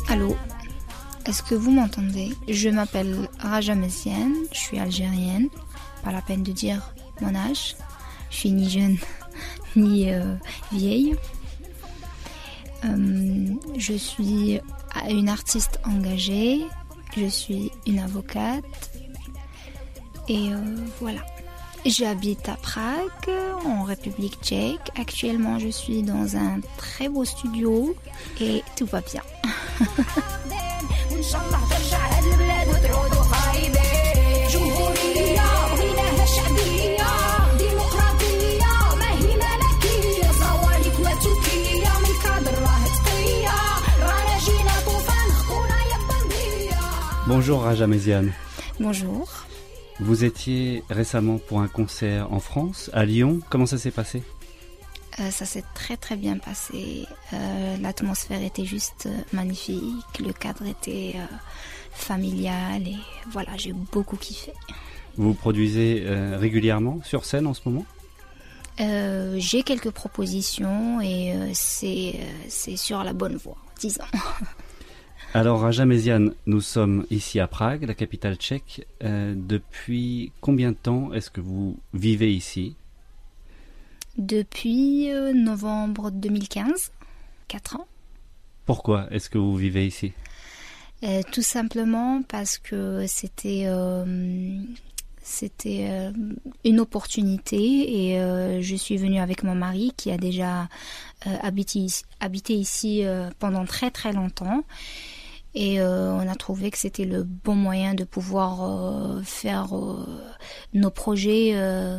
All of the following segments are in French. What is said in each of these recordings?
Allô, est-ce que vous m'entendez? Je m'appelle Raja Messiane, je suis algérienne, pas la peine de dire mon âge. Je suis ni jeune ni vieille. Je suis une artiste engagée, je suis une avocate et voilà. J'habite à Prague, en République tchèque. Actuellement, je suis dans un très beau studio et tout va bien. Bonjour Raja Messiane. Bonjour. Vous étiez récemment pour un concert en France, à Lyon. Comment ça s'est passé ? Ça s'est très très bien passé. L'atmosphère était juste magnifique. Le cadre était familial et voilà, j'ai beaucoup kiffé. Vous produisez régulièrement sur scène en ce moment ? J'ai quelques propositions et c'est sur la bonne voie, disons. Alors Raja Messiane, nous sommes ici à Prague, la capitale tchèque. Depuis combien de temps est-ce que vous vivez ici ? Depuis novembre 2015, 4 ans. Pourquoi est-ce que vous vivez ici ? Tout simplement parce que c'était une opportunité et je suis venue avec mon mari qui a déjà habité ici pendant très très longtemps. Et on a trouvé que c'était le bon moyen de pouvoir faire nos projets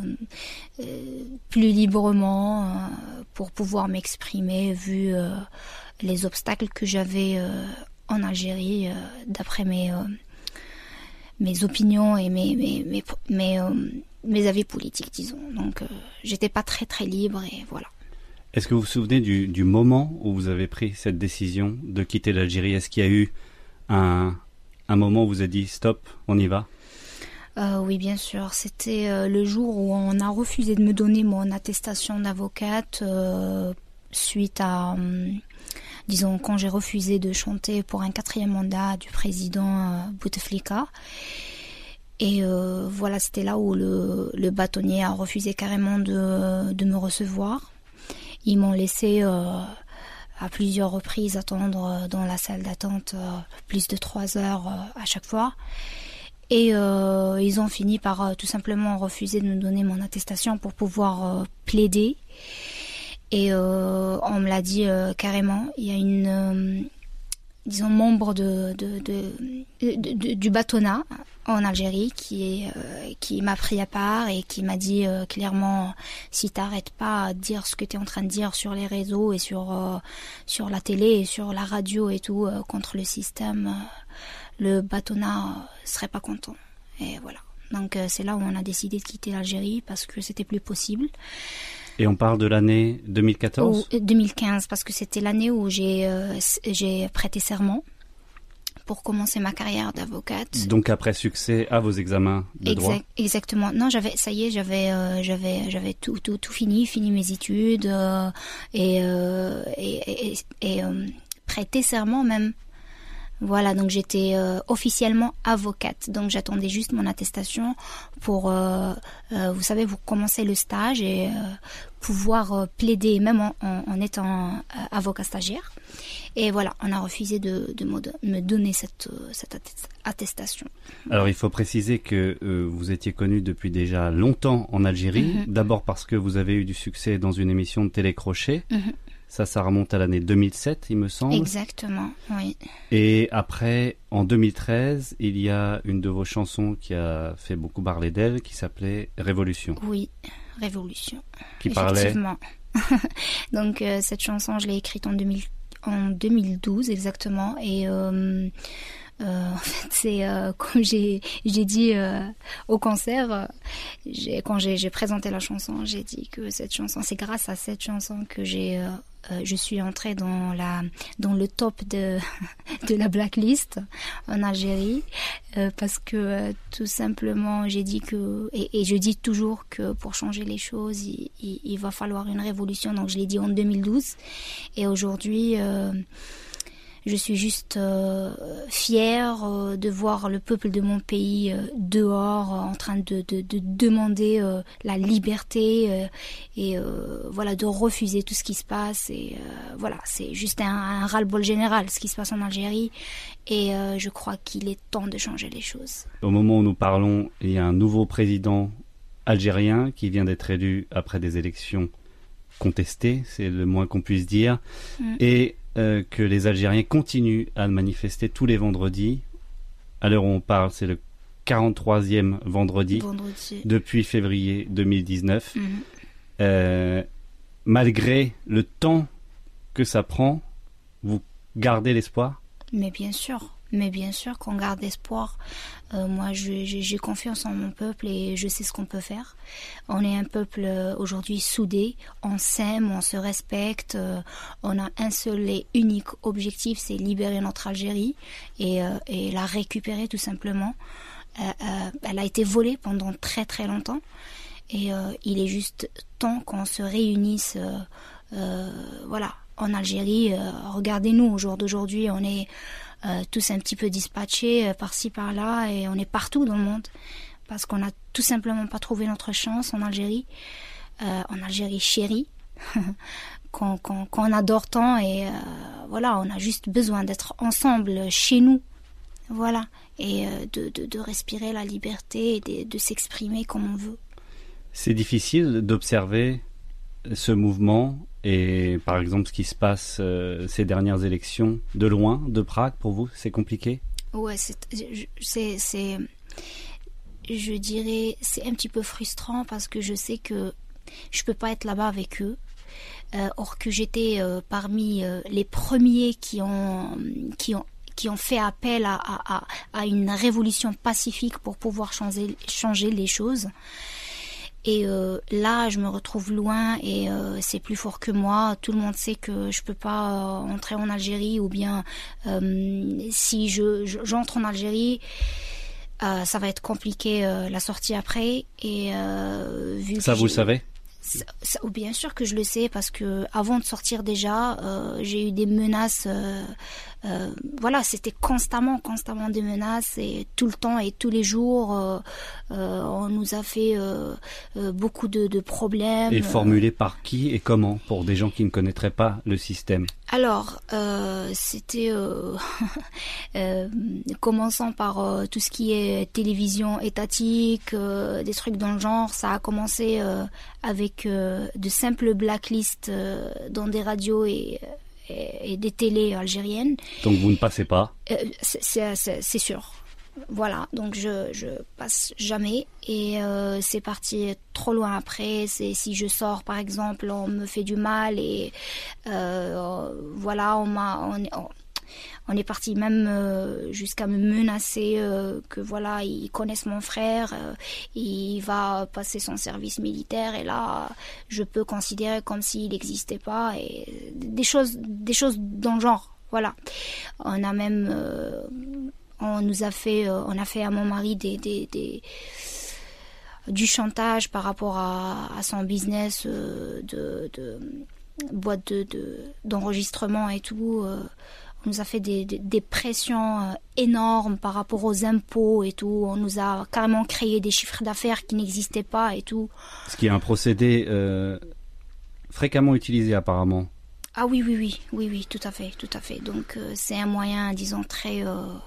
plus librement pour pouvoir m'exprimer vu les obstacles que j'avais en Algérie d'après mes opinions et mes avis politiques, disons. Donc j'étais pas très très libre et voilà. Est-ce que vous vous souvenez du moment où vous avez pris cette décision de quitter l'Algérie ? Est-ce qu'il y a eu un moment où vous avez dit stop, on y va ? Oui, bien sûr. C'était le jour où on a refusé de me donner mon attestation d'avocate suite à, disons, quand j'ai refusé de chanter pour un 4e mandat du président Bouteflika. Et voilà, c'était là où le bâtonnier a refusé carrément de me recevoir. Ils m'ont laissé à plusieurs reprises attendre dans la salle d'attente plus de 3 heures à chaque fois. Et ils ont fini par tout simplement refuser de me donner mon attestation pour pouvoir plaider. Et on me l'a dit carrément, il y a une... disons membre du bâtonnat en Algérie qui m'a pris à part et qui m'a dit clairement si t'arrêtes pas à dire ce que t'es en train de dire sur les réseaux et sur la télé et sur la radio et tout contre le système, le bâtonnat serait pas content. Et voilà. Donc c'est là où on a décidé de quitter l'Algérie parce que c'était plus possible. Et on parle de l'année 2014 ? 2015, parce que c'était l'année où j'ai prêté serment pour commencer ma carrière d'avocate. Donc après succès à vos examens de droit ? Exactement. Non, j'avais tout fini mes études et prêté serment même. Voilà, donc j'étais officiellement avocate. Donc j'attendais juste mon attestation pour, vous savez, vous commencez le stage et pouvoir plaider même en étant avocat stagiaire. Et voilà, on a refusé de me donner cette attestation. Alors il faut préciser que vous étiez connu depuis déjà longtemps en Algérie. Mm-hmm. D'abord parce que vous avez eu du succès dans une émission de télécrochet. Mm-hmm. Ça remonte à l'année 2007, il me semble. Exactement, oui. Et après, en 2013, il y a une de vos chansons qui a fait beaucoup parler d'elle, qui s'appelait Révolution. Oui, Révolution. Qui parlait... Effectivement. Donc, cette chanson, je l'ai écrite en 2012, exactement. Et en fait, c'est comme j'ai dit au concert, quand j'ai présenté la chanson, j'ai dit que cette chanson, c'est grâce à cette chanson que je suis entrée dans le top de la blacklist en Algérie parce que tout simplement j'ai dit que et je dis toujours que pour changer les choses il va falloir une révolution. Donc je l'ai dit en 2012 et aujourd'hui Je suis juste fière de voir le peuple de mon pays dehors en train de demander la liberté et voilà, de refuser tout ce qui se passe. Et voilà, c'est juste un ras-le-bol général ce qui se passe en Algérie. Et je crois qu'il est temps de changer les choses. Au moment où nous parlons, il y a un nouveau président algérien qui vient d'être élu après des élections contestées, c'est le moins qu'on puisse dire, et que les Algériens continuent à manifester tous les vendredis. À l'heure où on parle, c'est le 43e vendredi. Depuis février 2019. Malgré le temps que ça prend, vous gardez l'espoir ? Mais bien sûr qu'on garde espoir. Moi, j'ai confiance en mon peuple et je sais ce qu'on peut faire. On est un peuple aujourd'hui soudé, on s'aime, on se respecte. On a un seul et unique objectif, c'est libérer notre Algérie et la récupérer tout simplement. Elle a été volée pendant très très longtemps et il est juste temps qu'on se réunisse. Voilà, en Algérie, regardez-nous au jour d'aujourd'hui, on est tous un petit peu dispatchés par-ci par-là et on est partout dans le monde parce qu'on n'a tout simplement pas trouvé notre chance en Algérie chérie qu'on adore tant et voilà, on a juste besoin d'être ensemble chez nous, voilà, et de respirer la liberté et de s'exprimer comme on veut. C'est difficile d'observer ce mouvement et par exemple ce qui se passe ces dernières élections de loin, de Prague, pour vous, c'est compliqué ? Ouais, je dirais, c'est un petit peu frustrant parce que je sais que je peux pas être là-bas avec eux. Or que j'étais parmi les premiers qui ont fait appel à une révolution pacifique pour pouvoir changer les choses. Et là, je me retrouve loin et c'est plus fort que moi. Tout le monde sait que je peux pas entrer en Algérie ou bien si j'entre en Algérie, ça va être compliqué la sortie après. Et vu ça, vous le savez ? Bien sûr que je le sais parce que avant de sortir déjà, j'ai eu des menaces. Voilà, c'était constamment des menaces et tout le temps et tous les jours, on nous a fait beaucoup de problèmes. Et formulés par qui et comment pour des gens qui ne connaîtraient pas le système? Alors, c'était commençant par tout ce qui est télévision étatique, des trucs dans le genre. Ça a commencé avec de simples blacklists dans des radios et des télés algériennes. Donc vous ne passez pas? C'est sûr. Voilà, donc je passe jamais et c'est parti trop loin après. C'est si je sors par exemple, on me fait du mal et voilà, on est parti même jusqu'à me menacer que voilà, ils connaissent mon frère, il va passer son service militaire et là je peux considérer comme s'il n'existait pas et des choses dans le genre. Voilà, on a même on a fait à mon mari du chantage par rapport à son business de boîte d'enregistrement et tout. On nous a fait des pressions énormes par rapport aux impôts et tout. On nous a carrément créé des chiffres d'affaires qui n'existaient pas et tout. Ce qui est un procédé fréquemment utilisé apparemment. Ah oui, tout à fait. Donc c'est un moyen, disons, très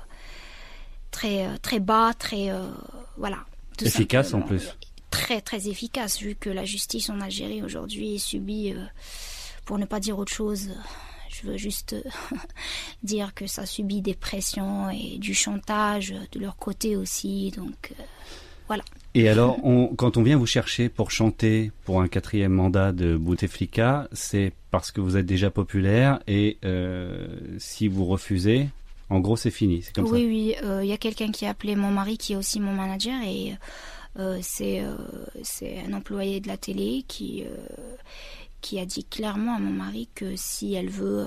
bas, voilà. Efficace en plus. Très très efficace, vu que la justice en Algérie aujourd'hui subit, pour ne pas dire autre chose, je veux juste dire que ça subit des pressions et du chantage de leur côté aussi, donc voilà. Et alors, quand on vient vous chercher pour chanter pour un 4e mandat de Bouteflika, c'est parce que vous êtes déjà populaire et si vous refusez, en gros c'est fini, c'est comme ça? Oui, y a quelqu'un qui a appelé mon mari qui est aussi mon manager et c'est un employé de la télé qui a dit clairement à mon mari que si elle veut,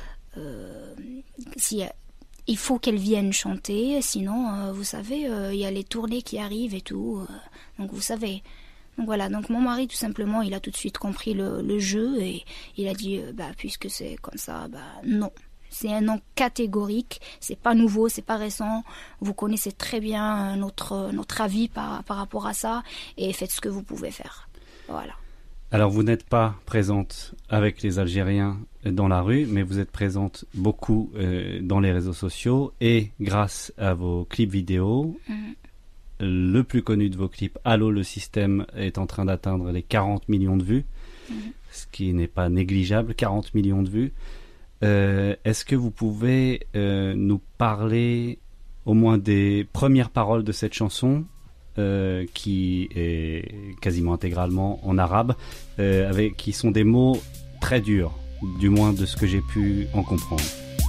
il faut qu'elle vienne chanter, sinon, vous savez, il y a les tournées qui arrivent et tout, donc vous savez. Donc voilà, donc mon mari tout simplement, il a tout de suite compris le jeu et il a dit, puisque c'est comme ça, non. C'est un non catégorique, c'est pas nouveau, c'est pas récent. Vous connaissez très bien notre avis par rapport à ça et faites ce que vous pouvez faire. Voilà. Alors vous n'êtes pas présente avec les Algériens dans la rue, mais vous êtes présente beaucoup dans les réseaux sociaux et grâce à vos clips vidéo. Le plus connu de vos clips, Allô le système, est en train d'atteindre les 40 millions de vues, ce qui n'est pas négligeable, 40 millions de vues. Est-ce que vous pouvez nous parler au moins des premières paroles de cette chanson qui est quasiment intégralement en arabe, qui sont des mots très durs, du moins de ce que j'ai pu en comprendre.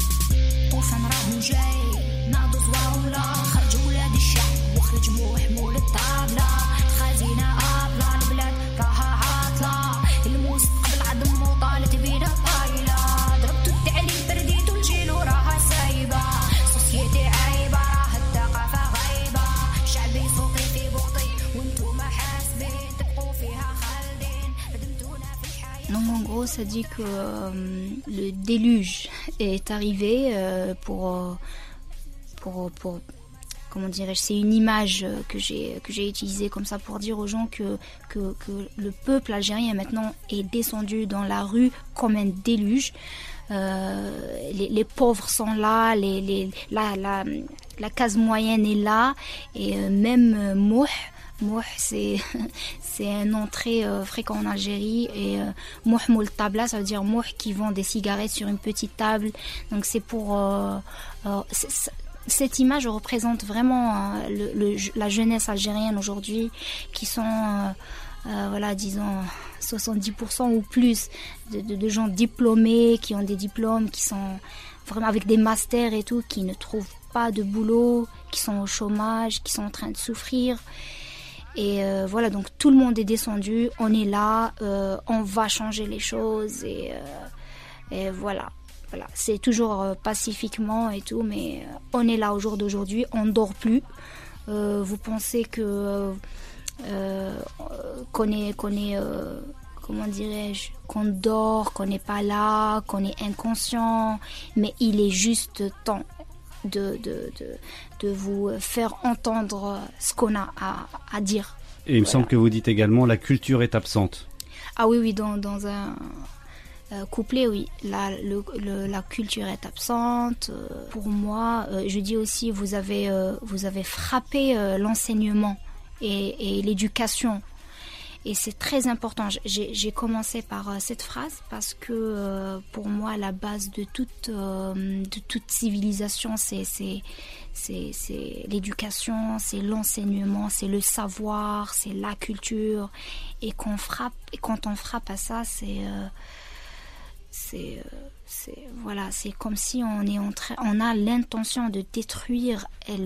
Donc en gros, ça dit que le déluge est arrivé pour comment dirais-je, c'est une image que j'ai utilisée comme ça pour dire aux gens que le peuple algérien maintenant est descendu dans la rue comme un déluge. Les pauvres sont là, la case moyenne est là, et même Mouh, c'est un nom très fréquent en Algérie, et Mouh moul tabla, ça veut dire Mouh qui vend des cigarettes sur une petite table. Donc c'est pour cette image représente vraiment la jeunesse algérienne aujourd'hui, qui sont voilà, disons 70% ou plus de gens diplômés, qui ont des diplômes, qui sont vraiment avec des masters et tout, qui ne trouvent pas de boulot, qui sont au chômage, qui sont en train de souffrir. Et voilà, donc tout le monde est descendu, on est là, on va changer les choses, et voilà. Voilà, c'est toujours pacifiquement et tout, mais on est là au jour d'aujourd'hui, on ne dort plus. Vous pensez que qu'on est comment dirais-je, qu'on dort, qu'on n'est pas là, qu'on est inconscient, mais il est juste temps de vous faire entendre ce qu'on a à dire. Et il me semble que vous dites également la culture est absente. Ah oui, dans un couplet, oui, la culture est absente. Pour moi, je dis aussi, vous avez frappé l'enseignement et l'éducation. Et c'est très important. J'ai commencé par cette phrase parce que pour moi, la base de toute civilisation, c'est l'éducation, c'est l'enseignement, c'est le savoir, c'est la culture. Et quand on frappe à ça, voilà, c'est comme si on a l'intention de détruire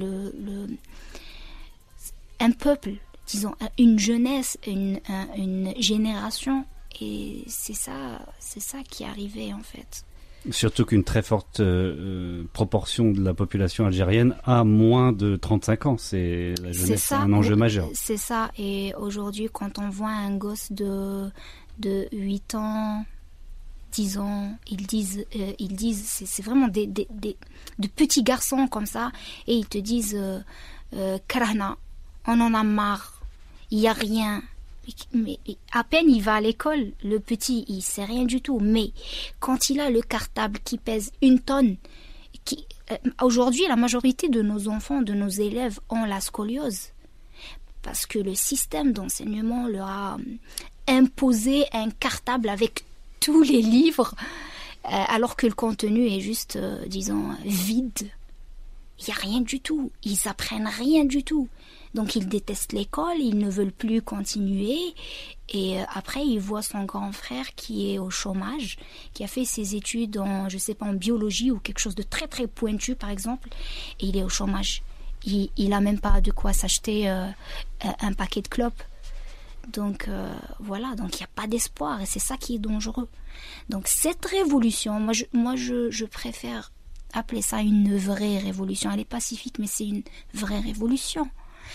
un peuple, disons une jeunesse, une génération, et c'est ça qui est arrivé en fait. Surtout qu'une très forte proportion de la population algérienne a moins de 35 ans. C'est la jeunesse, c'est un enjeu majeur. C'est ça, et aujourd'hui quand on voit un gosse de 8 ans, 10 ans, ils disent c'est vraiment de petits garçons comme ça, et ils te disent Karahna, on en a marre, il n'y a rien. Mais à peine il va à l'école, le petit, il sait rien du tout. Mais quand il a le cartable qui pèse 1 tonne, aujourd'hui la majorité de nos enfants, de nos élèves ont la scoliose. Parce que le système d'enseignement leur a imposé un cartable avec tous les livres, alors que le contenu est juste, disons, vide. Il n'y a rien du tout. Ils apprennent rien du tout. Donc ils détestent l'école, ils ne veulent plus continuer. Et après, il voit son grand frère qui est au chômage, qui a fait ses études en biologie ou quelque chose de très très pointu par exemple, et il est au chômage. Il n'a même pas de quoi s'acheter un paquet de clopes. Donc voilà, donc il n'y a pas d'espoir, et c'est ça qui est dangereux. Donc cette révolution, moi je préfère appeler ça une vraie révolution. Elle est pacifique, mais c'est une vraie révolution.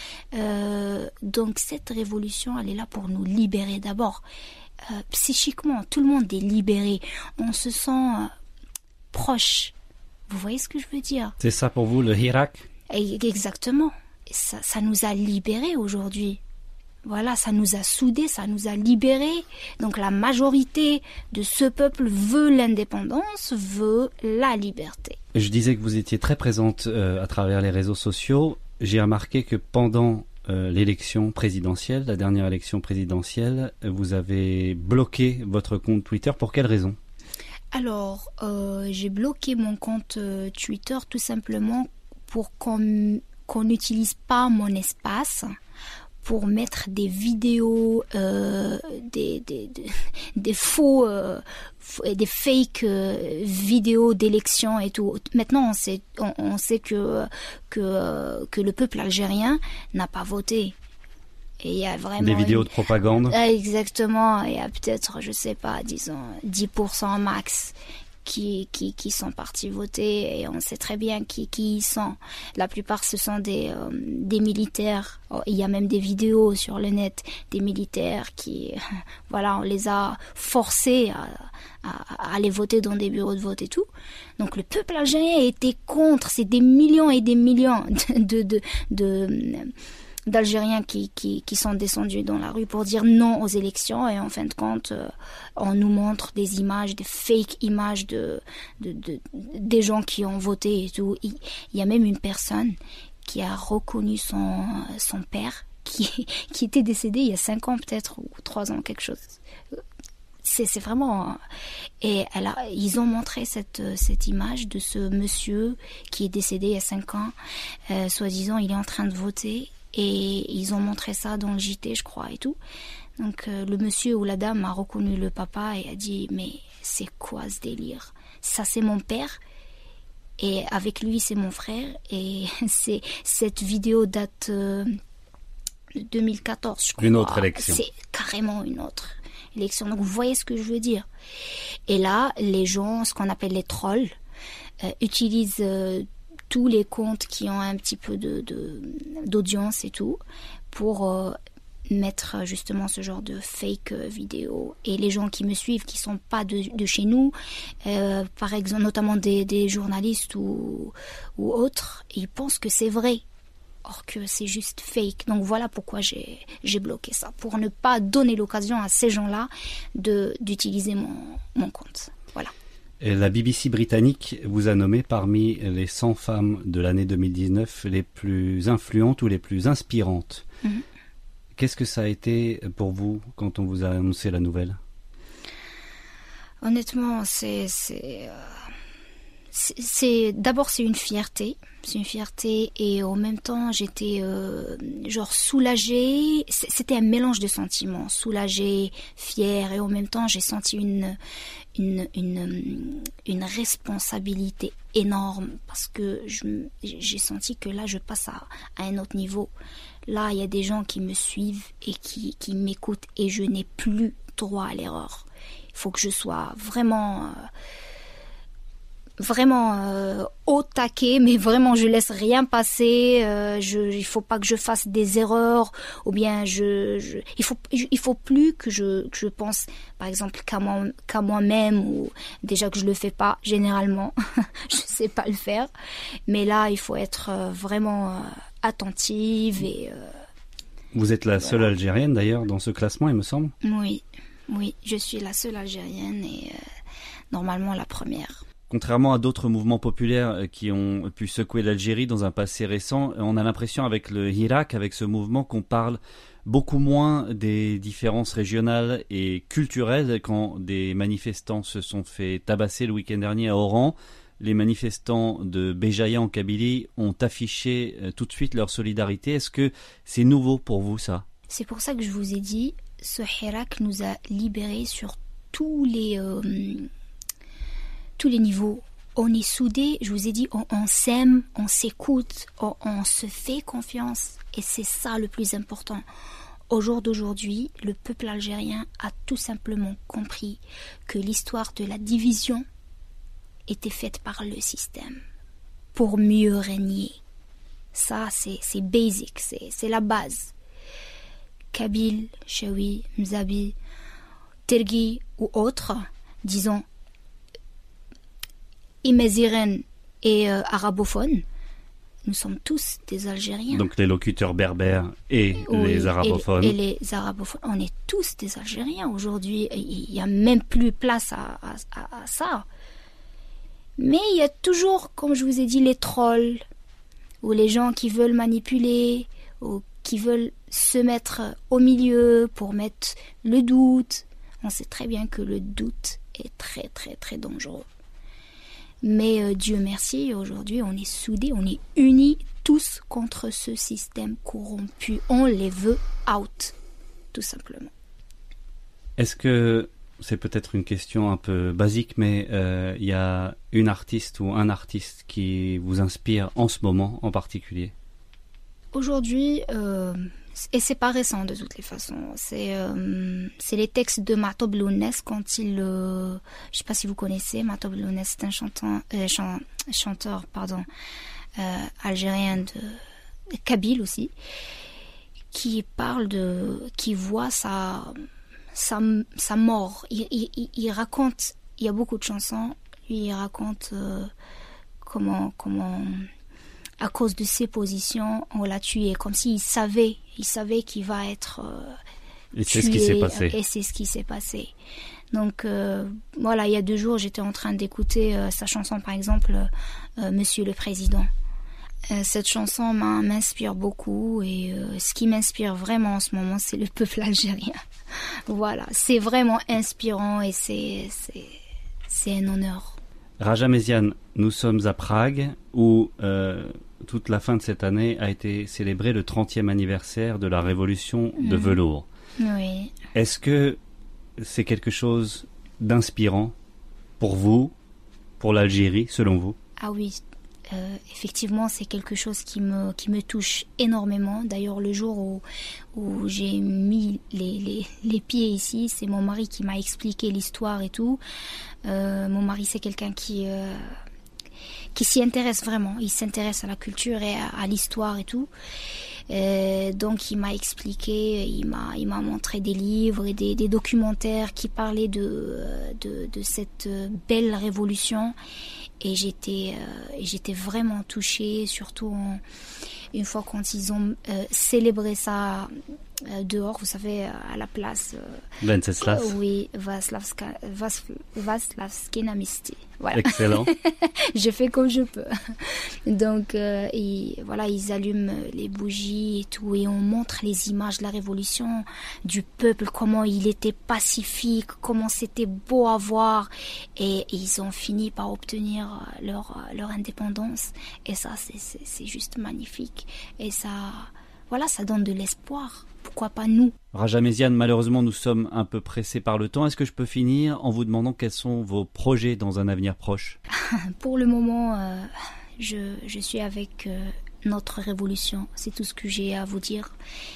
Donc cette révolution, elle est là pour nous libérer d'abord. Psychiquement, tout le monde est libéré. On se sent proche Vous voyez ce que je veux dire? C'est ça pour vous, le Hirak? Exactement. Ça nous a libérés aujourd'hui. Voilà, ça nous a soudés, ça nous a libérés. Donc la majorité de ce peuple veut l'indépendance, veut la liberté. Je disais que vous étiez très présente à travers les réseaux sociaux. J'ai remarqué que pendant l'élection présidentielle, la dernière élection présidentielle, vous avez bloqué votre compte Twitter. Pour quelle raison? Alors, j'ai bloqué mon compte Twitter tout simplement pour qu'on n'utilise pas mon espace pour mettre des vidéos, des faux, des fake vidéos d'élections et tout. Maintenant, on sait que le peuple algérien n'a pas voté. Et il y a vraiment des vidéos de propagande. Exactement. Il y a peut-être, je sais pas, disons 10% max qui sont partis voter, et on sait très bien qui y sont. La plupart, ce sont des militaires. Il y a même des vidéos sur le net des militaires qui, voilà, on les a forcés à aller voter dans des bureaux de vote et tout. Donc le peuple algérien était contre. C'est des millions et des millions d'Algériens qui sont descendus dans la rue pour dire non aux élections, et en fin de compte on nous montre des images, des fake images des gens qui ont voté et tout. Il y a même une personne qui a reconnu son père qui était décédé il y a 5 ans peut-être, ou 3 ans, quelque chose. C'est vraiment... Et ils ont montré cette image de ce monsieur qui est décédé il y a 5 ans, soi-disant il est en train de voter. Et ils ont montré ça dans le JT, je crois, et tout. Donc le monsieur ou la dame a reconnu le papa et a dit « Mais c'est quoi ce délire? Ça, c'est mon père, et avec lui, c'est mon frère. » Et cette vidéo date de 2014, je crois. Une autre élection. C'est carrément une autre élection. Donc vous voyez ce que je veux dire. Et là, les gens, ce qu'on appelle les trolls, utilisent... tous les comptes qui ont un petit peu d'audience et tout, pour mettre justement ce genre de fake vidéo. Et les gens qui me suivent, qui sont pas de chez nous, par exemple, notamment des journalistes ou autres, ils pensent que c'est vrai, or que c'est juste fake. Donc voilà pourquoi j'ai bloqué ça, pour ne pas donner l'occasion à ces gens-là d'utiliser mon compte. Voilà. Et la BBC britannique vous a nommé parmi les 100 femmes de l'année 2019 les plus influentes ou les plus inspirantes. Mm-hmm. Qu'est-ce que ça a été pour vous quand on vous a annoncé la nouvelle? Honnêtement, d'abord c'est une fierté. C'est une fierté, et en même temps j'étais genre soulagée. C'était un mélange de sentiments, soulagée, fière, et en même temps j'ai senti une responsabilité énorme, parce que j'ai senti que là je passe à un autre niveau. Là il y a des gens qui me suivent et qui m'écoutent, et je n'ai plus droit à l'erreur. Il faut que je sois vraiment au taquet, mais vraiment je laisse rien passer. Il faut pas que je fasse des erreurs, ou bien il faut plus que je pense par exemple qu'à moi-même, ou déjà que je le fais pas généralement. Je sais pas le faire, mais là il faut être vraiment attentive. Et vous êtes la seule Algérienne d'ailleurs dans ce classement, il me semble. Oui, je suis la seule Algérienne, et normalement la première. Contrairement à d'autres mouvements populaires qui ont pu secouer l'Algérie dans un passé récent, on a l'impression avec le Hirak, avec ce mouvement, qu'on parle beaucoup moins des différences régionales et culturelles. Quand des manifestants se sont fait tabasser le week-end dernier à Oran, les manifestants de Béjaïa en Kabylie ont affiché tout de suite leur solidarité. Est-ce que c'est nouveau pour vous, ça? C'est pour ça que je vous ai dit, ce Hirak nous a libérés sur tous les niveaux. On est soudés, je vous ai dit, on s'aime, on s'écoute, on se fait confiance, et c'est ça le plus important. Au jour d'aujourd'hui, le peuple algérien a tout simplement compris que l'histoire de la division était faite par le système pour mieux régner. Ça, c'est basic, c'est la base. Kabyle, Chaoui, Mzabi, Tergui ou autres, disons, Imaziren et arabophones. Nous sommes tous des Algériens. Donc les locuteurs berbères et les arabophones. Et les arabophones, on est tous des Algériens aujourd'hui. Il n'y a même plus place à ça. Mais il y a toujours, comme je vous ai dit, les trolls, ou les gens qui veulent manipuler, ou qui veulent se mettre au milieu pour mettre le doute. On sait très bien que le doute est très très très dangereux. Mais Dieu merci, aujourd'hui on est soudés, on est unis tous contre ce système corrompu. On les veut out, tout simplement. Est-ce que, c'est peut-être une question un peu basique, mais il y a une artiste ou un artiste qui vous inspire en ce moment en particulier? Aujourd'hui, et c'est pas récent de toutes les façons, c'est les textes de Matob Lounès quand il... je sais pas si vous connaissez, Matob Lounès, c'est un chanteur algérien de Kabyle aussi, qui voit sa mort. Il raconte, il y a beaucoup de chansons, il raconte comment à cause de ses positions, on l'a tué, comme s'il savait qu'il va être et tué. C'est ce qui s'est passé. Et c'est ce qui s'est passé. Donc voilà, il y a 2 jours, j'étais en train d'écouter sa chanson, par exemple, Monsieur le Président. Cette chanson m'inspire beaucoup, et ce qui m'inspire vraiment en ce moment, c'est le peuple algérien. Voilà, c'est vraiment inspirant et c'est un honneur. Raja Méziane, nous sommes à Prague où toute la fin de cette année a été célébré le 30e anniversaire de la révolution de velours. Oui. Est-ce que c'est quelque chose d'inspirant pour vous, pour l'Algérie, selon vous? Ah oui, effectivement, c'est quelque chose qui me touche énormément. D'ailleurs, le jour où j'ai mis les pieds ici, c'est mon mari qui m'a expliqué l'histoire et tout. Mon mari, c'est quelqu'un qui s'y intéresse vraiment. Il s'intéresse à la culture et à l'histoire et tout. Donc, il m'a expliqué, il m'a montré des livres et des documentaires qui parlaient de cette belle révolution. Et j'étais vraiment touchée, surtout une fois quand ils ont célébré ça dehors, vous savez, à la place Venceslas. Oui, Vaslavskina Misti. Voilà. Excellent. Je fais comme je peux. Donc, ils allument les bougies et tout, et on montre les images de la révolution, du peuple, comment il était pacifique, comment c'était beau à voir, et ils ont fini par obtenir leur indépendance. Et ça, c'est juste magnifique. Et ça donne de l'espoir. Pourquoi pas nous? Raja Méziane, malheureusement, nous sommes un peu pressés par le temps. Est-ce que je peux finir en vous demandant quels sont vos projets dans un avenir proche? Pour le moment, je suis avec notre révolution. C'est tout ce que j'ai à vous dire.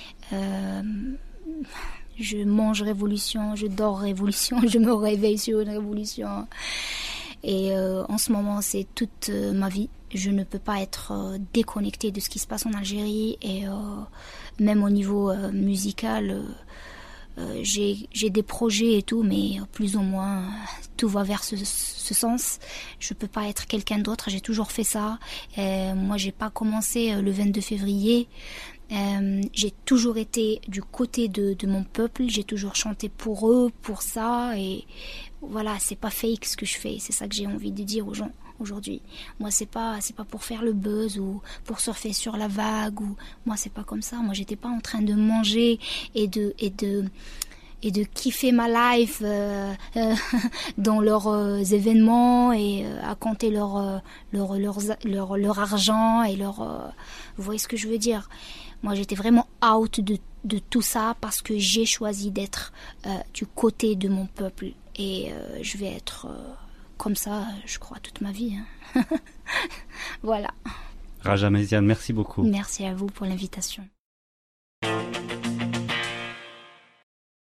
Je mange révolution, je dors révolution, je me réveille sur une révolution. Et en ce moment, c'est toute ma vie. Je ne peux pas être déconnectée de ce qui se passe en Algérie, et même au niveau musical, j'ai des projets et tout, mais plus ou moins tout va vers ce sens. Je peux pas être quelqu'un d'autre, j'ai toujours fait ça. Moi, j'ai pas commencé le 22 février. J'ai toujours été du côté de mon peuple, j'ai toujours chanté pour eux, pour ça, et voilà, c'est pas fake ce que je fais, c'est ça que j'ai envie de dire aux gens aujourd'hui. Moi, c'est pas pour faire le buzz ou pour surfer sur la vague, ou moi, c'est pas comme ça. Moi, j'étais pas en train de manger et de kiffer ma life dans leurs événements et à compter leur argent et vous voyez ce que je veux dire. Moi, j'étais vraiment out de tout ça parce que j'ai choisi d'être du côté de mon peuple, et je vais être comme ça, je crois, toute ma vie. Voilà. Raja Méziane, merci beaucoup. Merci à vous pour l'invitation.